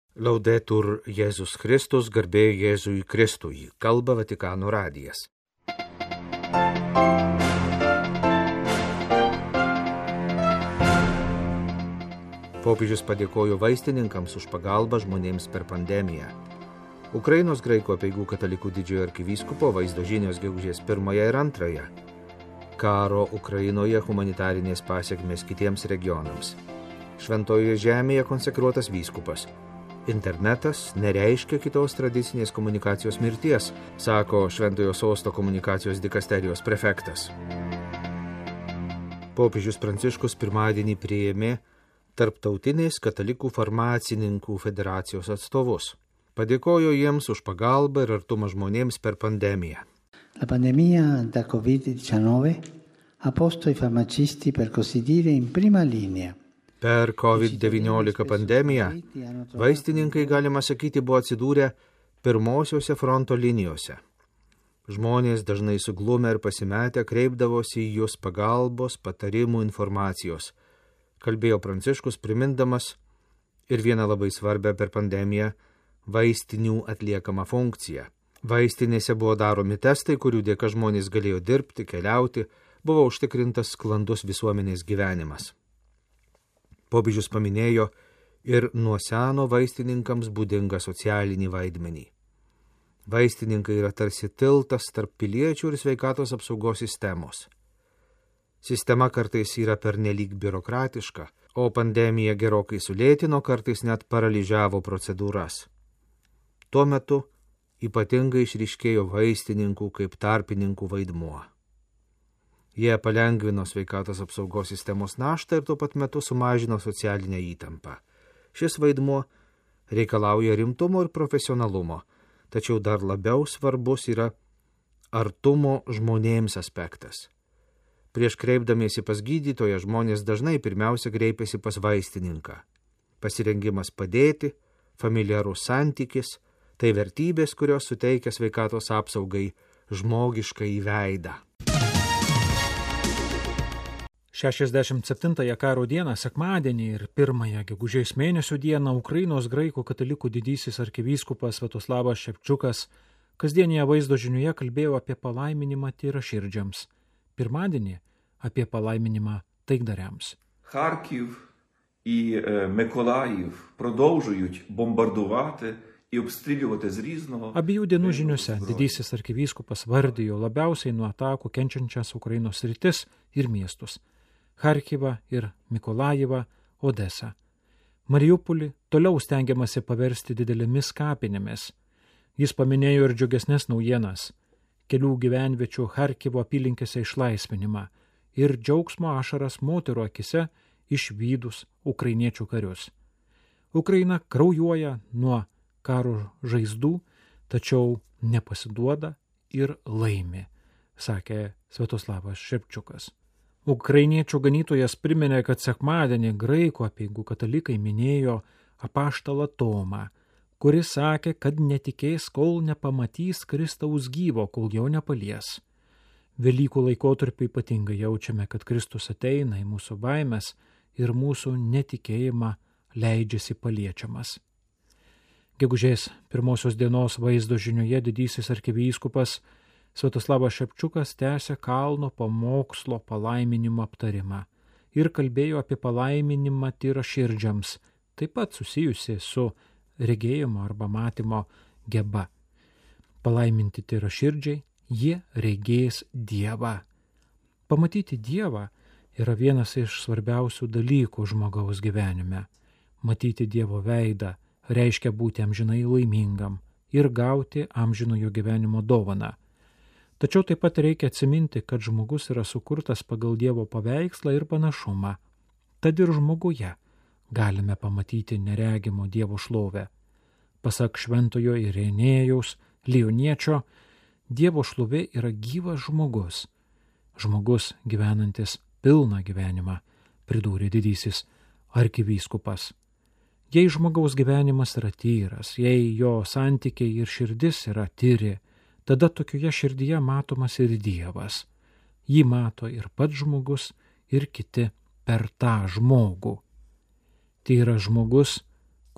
Laudetur Jėzus Kristus, garbė Jėzui Kristui, kalba Vatikano radijas. Popiežius padėkojo vaistininkams už pagalbą žmonėms per pandemiją. Ukrainos graikų apeigų katalikų didžiojo arkivyskupo vaizdo žinios gegužės 1 ir 2. Karo Ukrainoje humanitarinės pasiekmės kitiems regionams. Šventojoje žemėje konsekruotas vyskupas. Internetas nereiškia kitos tradicinės komunikacijos mirties, sako Šventojo sosto komunikacijos dikasterijos prefektas. Popiežius Pranciškus pirmadienį priėmė Tarptautinės katalikų farmacininkų federacijos atstovus. Padėkojo jiems už pagalbą ir artumą žmonėms per pandemiją. La pandemia da Covid-19 ha posto i farmacisti per così dire in prima linea. Per COVID-19 pandemiją vaistininkai, galima sakyti, buvo atsidūrę pirmosiose fronto linijose. Žmonės dažnai suglumę ir pasimetę kreipdavosi į jūs pagalbos, patarimų, informacijos. Kalbėjo Pranciškus, primindamas ir vieną labai svarbę per pandemiją vaistinių atliekamą funkciją. Vaistinėse buvo daromi testai, kurių dėka žmonės galėjo dirbti, keliauti, buvo užtikrintas sklandus visuomenės gyvenimas. Popiežius paminėjo ir nuo seno vaistininkams būdingą socialinį vaidmenį. Vaistininkai yra tarsi tiltas tarp piliečių ir sveikatos apsaugos sistemos. Sistema kartais yra pernelyg biurokratiška, o pandemija gerokai sulėtino, kartais net paralyžiavo procedūras. Tuo metu ypatingai išryškėjo vaistininkų kaip tarpininkų vaidmuo. Jie palengvino sveikatos apsaugos sistemos naštą ir tuo pat metu sumažino socialinę įtampą. Šis vaidmuo reikalauja rimtumo ir profesionalumo, tačiau dar labiau svarbus yra artumo žmonėms aspektas. Prieš kreipdamiesi pas gydytoją žmonės dažnai pirmiausia kreipiasi pas vaistininką. Pasirengimas padėti, familiarus santykis – tai vertybės, kurios suteikia sveikatos apsaugai žmogišką įveidą. 67-ąją karo dieną, sekmadienį ir 1 gegužės mėnesio dieną Ukrainos graikų katalikų didysis arkivyskupas Sviatoslavas Ševčiukas kasdienėje vaizdo žinioje kalbėjo apie palaiminimą tyraširdžiams. Pirmadienį apie palaiminimą taikdariams. Харків і Миколаїв продовжують бомбардувати і обстрілювати з різного. Abiejų dienų žiniose didysis arkivyskupas vardijo labiausiai nuo atakų kenčiančias Ukrainos sritis ir miestus – Charkivą ir Mikolajivą, Odesą. Mariupolį toliau stengiamasi paversti didelėmis kapinėmis. Jis paminėjo ir džiugesnes naujienas – kelių gyvenviečių Charkivo apylinkėse išlaisvinimą ir džiaugsmo ašaras moterų akise išvydus ukrainiečių karius. Ukraina kraujuoja nuo karo žaizdų, tačiau nepasiduoda ir laimi, sakė Sviatoslavas Ševčiukas. Ukrainiečių ganytojas priminė, kad sekmadienį graikų apeigų katalikai minėjo apaštalą Tomą, kuris sakė, kad netikės, kol nepamatys Kristaus gyvo, kol jo nepalies. Velykų laikotarpiu ypatingai jaučiame, kad Kristus ateina į mūsų baimes ir mūsų netikėjimą leidžiasi paliečiamas. Gegužės 1 dienos vaizdo žinioje didysis arkivyskupas Sviatoslavas Ševčiukas tęsė kalno pamokslo palaiminimo aptarimą ir kalbėjo apie palaiminimą tyraširdžiams, taip pat susijusi su regėjimo arba matymo geba. Palaiminti tyraširdžiai, jie regės Dievą. Pamatyti Dievą yra vienas iš svarbiausių dalykų žmogaus gyvenime. Matyti Dievo veidą reiškia būti amžinai laimingam ir gauti amžinojo gyvenimo dovaną. Tačiau taip pat reikia atsiminti, kad žmogus yra sukurtas pagal Dievo paveikslą ir panašumą. Tad ir žmoguje galime pamatyti neregimo Dievo šlovę. Pasak šventojo Irenėjaus Lioniečio, Dievo šlovė yra gyvas žmogus. Žmogus gyvenantis pilną gyvenimą, pridūrė didysis arkivyskupas. Jei žmogaus gyvenimas yra tyras, jei jo santykiai ir širdis yra tyri, tada tokioje širdyje matomas ir Dievas. Jį mato ir pats žmogus, ir kiti per tą žmogų. Tai yra žmogus,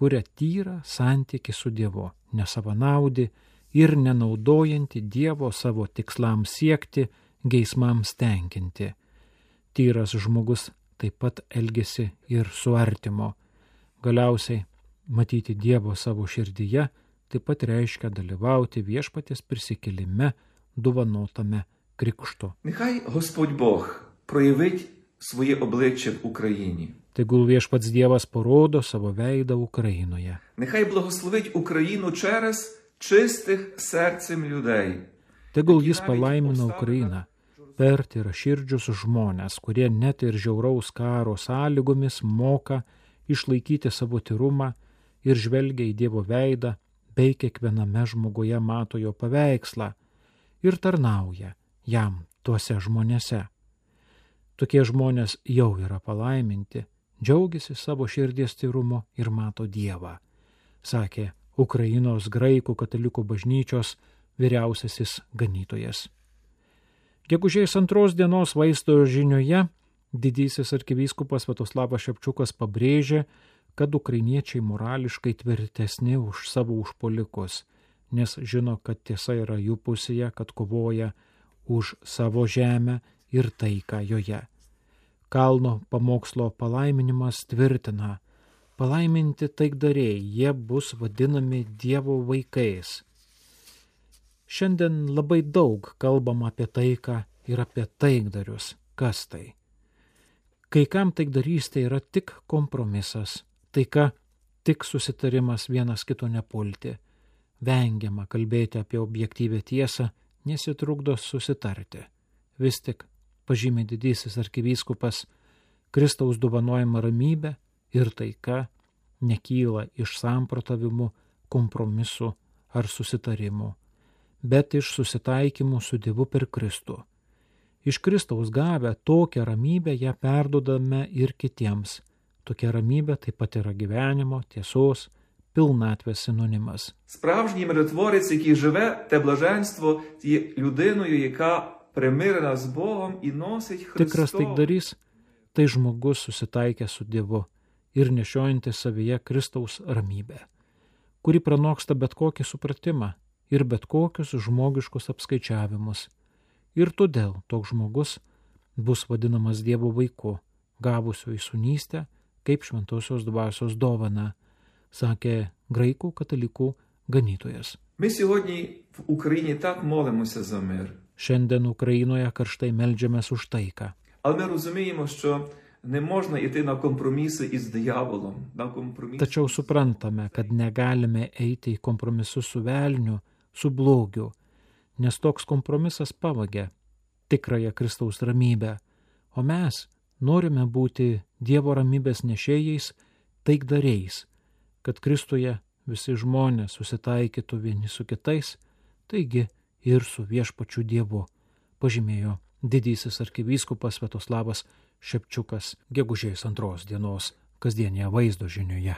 kuria tyrą santykį su Dievu, nesavanaudį ir nenaudojantį Dievo savo tikslams siekti, geismams tenkinti. Tyras žmogus taip pat elgesi ir su artimo. Galiausiai matyti Dievo savo širdyje taip pat reiškia dalyvauti viešpaties prisikėlime dovanotame krikšto. Нехай Господь Бог проявить своє обличчя в Україні. Tegul viešpats Dievas parodo savo veidą Ukrainoje. Нехай благословить Україну через чистих серцем людей. Tegul jis palaimina Ukrainą per tyraširdžius žmonės, kurie net ir žiauraus karo sąlygomis moka išlaikyti savo tyrumą ir žvelgia į Dievo veidą, bei kiekviename žmoguje mato jo paveikslą ir tarnauja jam tuose žmonėse. Tokie žmonės jau yra palaiminti, džiaugiasi savo širdies tyrumo ir mato Dievą, sakė Ukrainos graikų katalikų bažnyčios vyriausiasis ganytojas. Gegužės 2 dienos vaizdo žinioje didysis arkivyskupas Sviatoslavas Šepčiukas pabrėžė, kad ukrainiečiai morališkai tvirtesni už savo užpuolikus, nes žino, kad tiesa yra jų pusėje, kad kovoja už savo žemę ir taiką joje. Kalno pamokslo palaiminimas tvirtina, palaiminti taikdariai, jie bus vadinami Dievo vaikais. Šiandien labai daug kalbam apie taiką ir apie taikdarius. Kas tai? Kai kam taikdarystė yra tik kompromisas, taika tik susitarimas vienas kito nepulti. Vengiama kalbėti apie objektyvę tiesą, nesitrukdo susitarti. Vis tik, pažymė didysis arkivyskupas, Kristaus dovanojama ramybė ir taika nekyla iš samprotavimų, kompromisų ar susitarimų, bet iš susitaikymų su Dievu per Kristų. Iš Kristaus gavę tokią ramybę ją perdodame ir kitiems. Tokia ramybė taip pat yra gyvenimo, tiesos, pilnatvės sinonimas. Справжній миротворець, який живе, те блаженство, є людиною, яка примирена з Богом і носить Христос. Tikras taikdarys – tai žmogus susitaikęs su Dievu ir nešiojantis savyje Kristaus ramybę, kuri pranoksta bet kokį supratimą ir bet kokius žmogiškus apskaičiavimus. Ir todėl toks žmogus bus vadinamas Dievo vaiku, gavusiu įsūnystę kaip šventosios dvasios dovaną, sakė graikų katalikų ganytojas. Ми сьогодні в Україні так молимося за мир. Šiandien Ukrainoje karštai meldžiamės už taiką. Але ми розуміємо, що не можна йти на компроміси із дияволом. Tačiau suprantame, kad negalime eiti į kompromisus su velniu, su blogiu, nes toks kompromisas pavagia tikrąją Kristaus ramybę, o mes norime būti Dievo ramybės nešėjais, taikdariais, kad Kristuje visi žmonės susitaikytų vieni su kitais, taigi ir su viešpačiu Dievu, pažymėjo didysis arkivyskupas Sviatoslavas Šepčiukas gegužės 2 dienos kasdienėje vaizdo žinioje.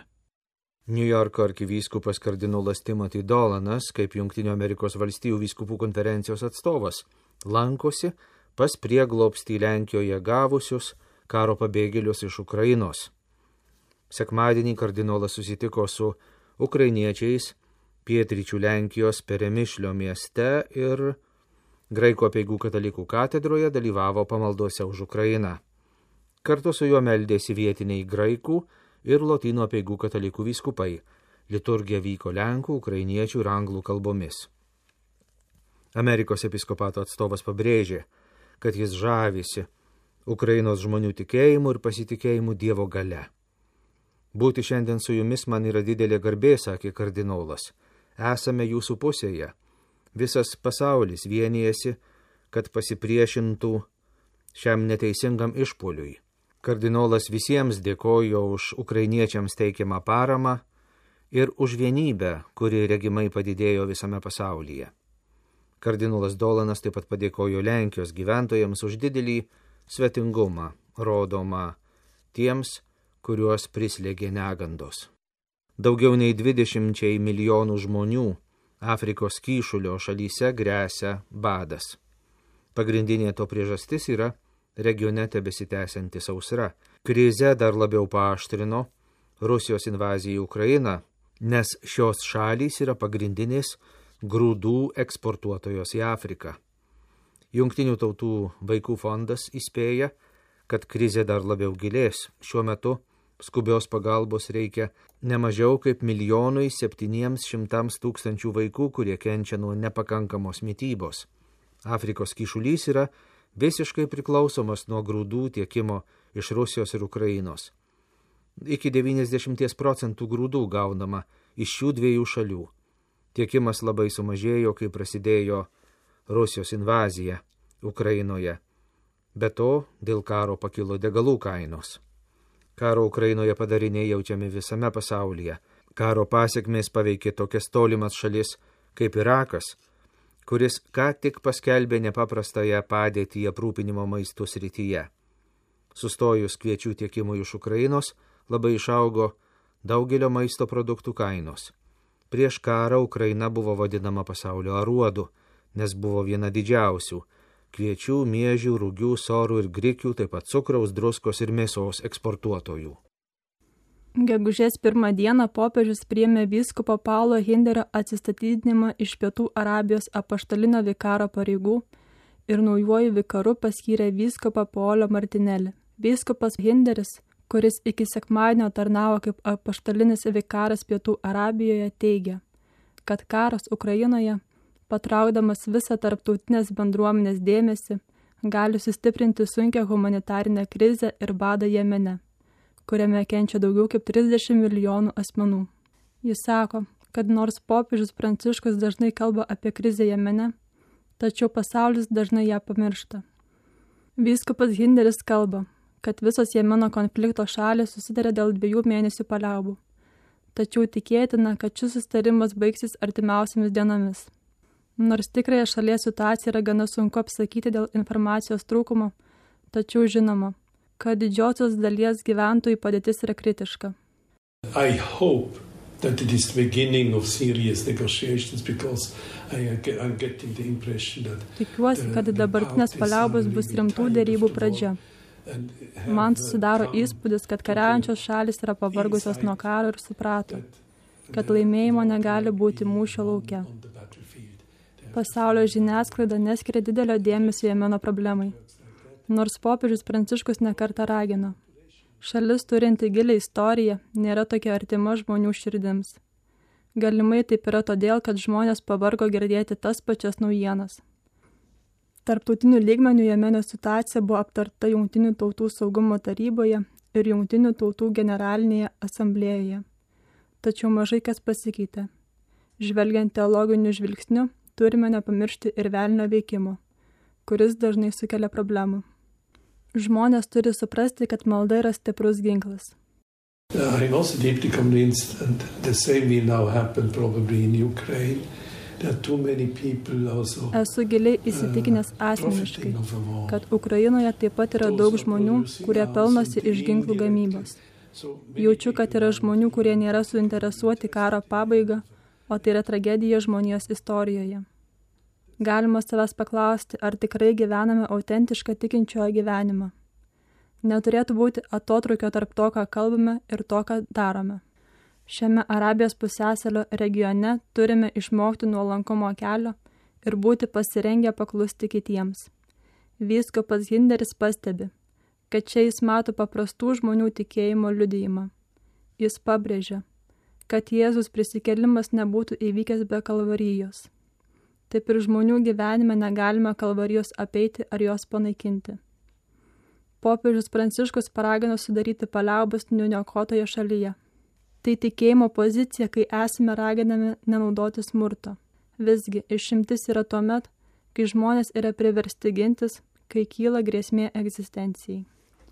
Niujorko arkivyskupas kardinolas Timothy Dolanas, kaip Jungtinių Amerikos valstijų vyskupų konferencijos atstovas, lankosi pas prieglobstį Lenkijoje gavusius karo pabėgėlius iš Ukrainos. Sekmadienį kardinolas susitiko su ukrainiečiais pietryčių Lenkijos Peremišlio mieste ir Graikų apeigų katalikų katedroje dalyvavo pamaldose už Ukrainą. Kartu su juo meldėsi vietiniai graikų ir lotynų apeigų katalikų vyskupai. Liturgija vyko lenkų, ukrainiečių ir anglų kalbomis. Amerikos episkopato atstovas pabrėžė, kad jis žavisi Ukrainos žmonių tikėjimu ir pasitikėjimu Dievo galia. Būti šiandien su jumis man yra didelė garbė, sakė kardinolas. Esame jūsų pusėje. Visas pasaulis vienijasi, kad pasipriešintų šiam neteisingam išpuoliui. Kardinolas visiems dėkojo už ukrainiečiams teikiamą paramą ir už vienybę, kuri regimai padidėjo visame pasaulyje. Kardinolas Dolanas taip pat padėkojo Lenkijos gyventojams už didelį svetingumą, rodomą tiems, kuriuos prislėgė negandos. Daugiau nei 20 milijonų žmonių Afrikos kyšulio šalyse gresia badas. Pagrindinė to priežastis yra regione tebesitęsianti sausra. Krizę dar labiau paaštrino Rusijos invazijai į Ukrainą, nes šios šalys yra pagrindinės grūdų eksportuotojos į Afriką. Jungtinių tautų vaikų fondas įspėja, kad krizė dar labiau gilės. Šiuo metu skubios pagalbos reikia ne mažiau kaip 1,7 milijonų vaikų, kurie kenčia nuo nepakankamos mitybos. Afrikos kyšulys yra visiškai priklausomas nuo grūdų tiekimo iš Rusijos ir Ukrainos. Iki 90% grūdų gaunama iš šių dviejų šalių. Tiekimas labai sumažėjo, kai prasidėjo Rusijos invazija Ukrainoje. Be to, dėl karo pakilo degalų kainos. Karo Ukrainoje padariniai jaučiami visame pasaulyje. Karo pasiekmės paveikė tokias tolimas šalis kaip Irakas, kuris ką tik paskelbė nepaprastąją padėtį aprūpinimo maistų srityje. Sustojus kviečių tiekimui iš Ukrainos, labai išaugo daugelio maisto produktų kainos. Prieš karą Ukraina buvo vadinama pasaulio aruodu, nes buvo viena didžiausių kviečių, miežių, rugių, sorų ir grikių, taip pat cukraus, druskos ir mėsos eksportuotojų. Gegužės 1 dieną popiežius priėmė vyskupo Paulo Hinderio atsistatydinimą iš Pietų Arabijos apaštalinio vikaro pareigų ir naujuoju vikaru paskyrė vyskupą Paolo Martinelį. Vyskupas Hinderis, kuris iki sekmadienio tarnavo kaip apaštalinis vikaras Pietų Arabijoje, teigia, kad karas Ukrainoje, patraukdamas visą tarptautinės bendruomenės dėmesį, gali sustiprinti sunkią humanitarinę krizę ir badą Jemene, kuriame kenčia daugiau kaip 30 milijonų asmenų. Jis sako, kad nors popiežius Pranciškus dažnai kalba apie krizę Jemene, tačiau pasaulis dažnai ją pamiršta. Vyskupas Hinderis kalba, kad visos Jemeno konflikto šalys susitarė dėl 2 mėnesių paliaubų, tačiau tikėtina, kad šis susitarimas baigsis artimiausiamis dienomis. Nors tikrąją šalies situaciją yra gana sunku apsakyti dėl informacijos trūkumo, tačiau žinoma, kad didžiosios dalies gyventojų padėtis yra kritiška. I hope that it is the beginning of serious negotiations because I'm getting the impression that Tikiuosi, kad dabartinės paliaubos bus rimtų dėrybų pradžia. Man susidaro įspūdis, kad kariaujančios šalis yra pavargusios nuo karo ir suprato, kad laimėjimo negali būti mūšio lauke. Pasaulio žiniasklaida neskiria didelio dėmesio Jemeno problemai, nors popiežius Pranciškus nekartą ragino. Šalis turinti gilią istoriją nėra tokia artima žmonių širdims. Galimai taip yra todėl, kad žmonės pavargo girdėti tas pačias naujienas. Tarptautinių lygmenių Jemeno situacija buvo aptarta Jungtinių tautų saugumo taryboje ir Jungtinių tautų generalinėje asamblėjoje. Tačiau mažai kas pasikeitė. Žvelgiant teologiniu žvilgsniu, turime nepamiršti ir velnio veikimo, kuris dažnai sukelia problemų. Žmonės turi suprasti, kad malda yra stiprus ginklas. I'm also deeply convinced, and the same will now happen probably in Ukraine, that too many people also Esu giliai įsitikinęs asmeniškai, kad Ukrainoje taip pat yra daug žmonių, kurie pelnosi iš ginklų gamybos. Jaučiu, kad yra žmonių, kurie nėra suinteresuoti karo pabaigą, o tai yra tragedija žmonijos istorijoje. Galima savęs paklausti, ar tikrai gyvename autentišką tikinčiojo gyvenimą. Neturėtų būti atotrūkio tarp to, ką kalbame ir to, ką darome. Šiame Arabijos pusiasalio regione turime išmokti nuolankumo kelio ir būti pasirengę paklusti kitiems. Vyskupas Hinderis pastebi, kad čia jis mato paprastų žmonių tikėjimo liudijimą. Jis pabrėžia, kad Jėzus prisikėlimas nebūtų įvykęs be kalvarijos. Taip ir žmonių gyvenime negalime kalvarijos apeiti ar jos panaikinti. Popiežius Pranciškus paragino sudaryti paliaubas nuniokotoje šalyje. Tai tikėjimo pozicija, kai esame raginami nenaudoti smurto. Visgi išimtis yra tuomet, kai žmonės yra priversti gintis, kai kyla grėsmė egzistencijai.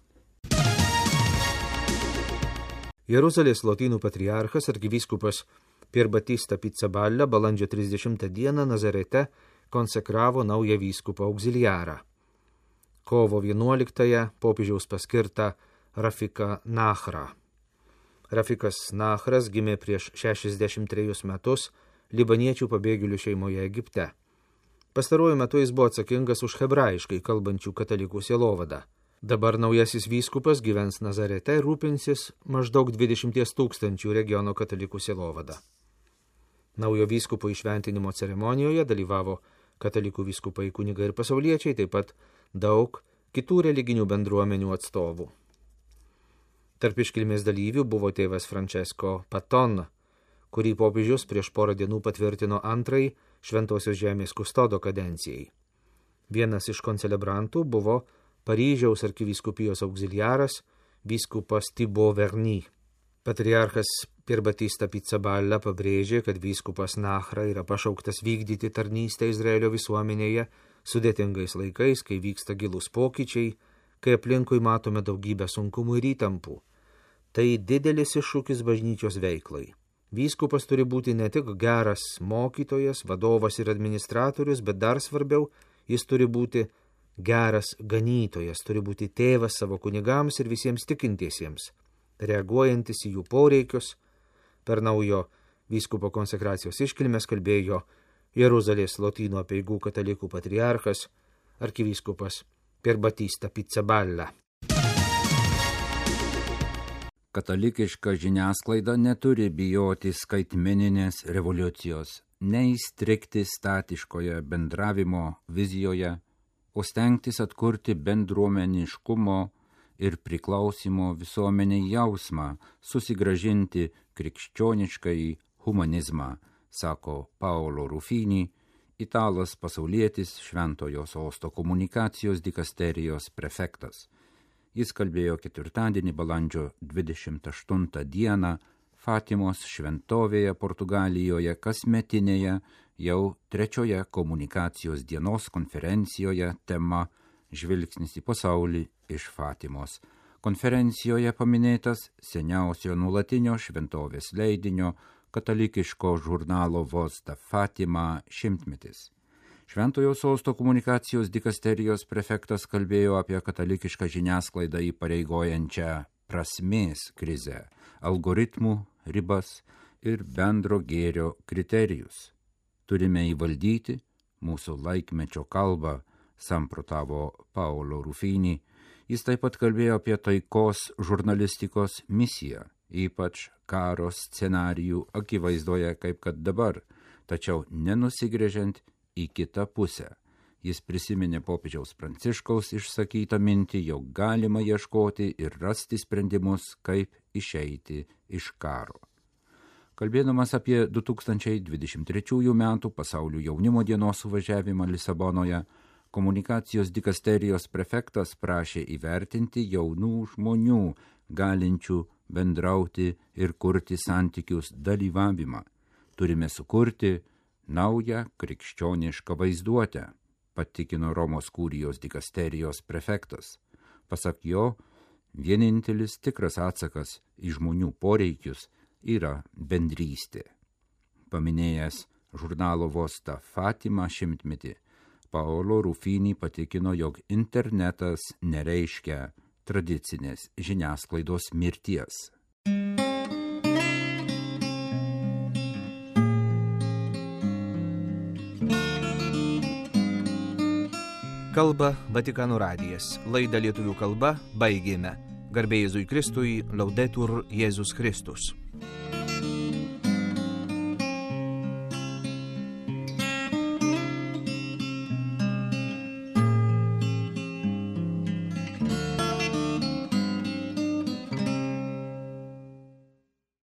Jeruzalės lotynų patriarchas arkivyskupas Pier Battista Pizzaballa balandžio 30 dieną Nazarete konsekravo naują vyskupą auxiliarą. Kovo 11 popiežiaus paskirta Rafika Nachra. Rafikas Nachras gimė prieš 63 metus libaniečių pabėgėlių šeimoje Egipte. Pastaruoju metu jis buvo atsakingas už hebrajiškai kalbančių katalikų sielovadą. Dabar naujasis vyskupas gyvens Nazarete ir rūpinsis maždaug 20 000 regiono katalikų sielovada. Naujo vyskupo išventinimo ceremonijoje dalyvavo katalikų vyskupai, kunigai ir pasauliečiai, taip pat daug kitų religinių bendruomenių atstovų. Tarp iškilmės dalyvių buvo tėvas Francesco Patton, kurį popiežius prieš porą dienų patvirtino antrąjį Šventosios žemės kustodo kadencijai. Vienas iš koncelebrantų buvo Paryžiaus arkivyskupijos auxiliaras vyskupas Thibaut Verny. Patriarchas Pier Battista Pizzaballa pabrėžė, kad vyskupas Nachra yra pašauktas vykdyti tarnystę Izraelio visuomenėje sudėtingais laikais, kai vyksta gilūs pokyčiai, kai aplinkui matome daugybę sunkumų ir įtampų. Tai didelis iššūkis bažnyčios veiklai. Vyskupas turi būti ne tik geras mokytojas, vadovas ir administratorius, bet dar svarbiau, jis turi būti geras ganytojas, turi būti tėvas savo kunigams ir visiems tikintiesiems, reaguojantis į jų poreikius. Per naujo vyskupo konsekracijos iškilmes kalbėjo Jeruzalės Lotynų apeigų katalikų patriarchas arkivyskupas Pier Battista Pizzaballa. Katalikiška žiniasklaida neturi bijoti skaitmeninės revoliucijos, neįstrigti statiškoje bendravimo vizijoje, o stengtis atkurti bendruomeniškumo ir priklausimo visuomeniai jausmą, susigrąžinti krikščioniškąjį humanizmą, sako Paolo Rufini, italas pasaulietis Šventojo Sosto komunikacijos dikasterijos prefektas. Jis kalbėjo ketvirtadienį balandžio 28 dieną Fatimos šventovėje Portugalijoje kasmetinėje jau trečioje komunikacijos dienos konferencijoje tema Žvilgsnis į pasaulį iš Fatimos. Konferencijoje paminėtas seniausio nuolatinio šventovės leidinio katalikiško žurnalo Voz da Fatima 100-metis. Šventojo Sosto komunikacijos dikasterijos prefektas kalbėjo apie katalikišką žiniasklaidą įpareigojančią prasmės krizę, algoritmų ribas ir bendro gėrio kriterijus. Turime įvaldyti mūsų laikmečio kalbą, samprotavo Paolo Rufini. Jis taip pat kalbėjo apie taikos žurnalistikos misiją, ypač karo scenarijų akivaizdoje kaip kad dabar, tačiau nenusigręžiant į kitą pusę. Jis prisiminė popiežiaus Pranciškaus išsakytą mintį, jog galima ieškoti ir rasti sprendimus, kaip išeiti iš karo. Kalbėdamas apie 2023 metų pasaulio jaunimo dienos suvažiavimą Lisabonoje, komunikacijos dikasterijos prefektas prašė įvertinti jaunų žmonių, galinčių bendrauti ir kurti santykius dalyvavimą. Turime sukurti naują krikščionišką vaizduotę, patikino Romos kurijos dikasterijos prefektas. Pasak jo, vienintelis tikras atsakas į žmonių poreikius yra bendrystė. Paminėjęs žurnalo Voz da Fatima 100-metį, Paolo Rufini patikino, jog internetas nereiškia tradicinės žiniasklaidos mirties. Kalba Vatikano radijas. Laidą lietuvių kalba baigėme. Garbė Jėzui Kristui, Laudetur Jėzus Kristus.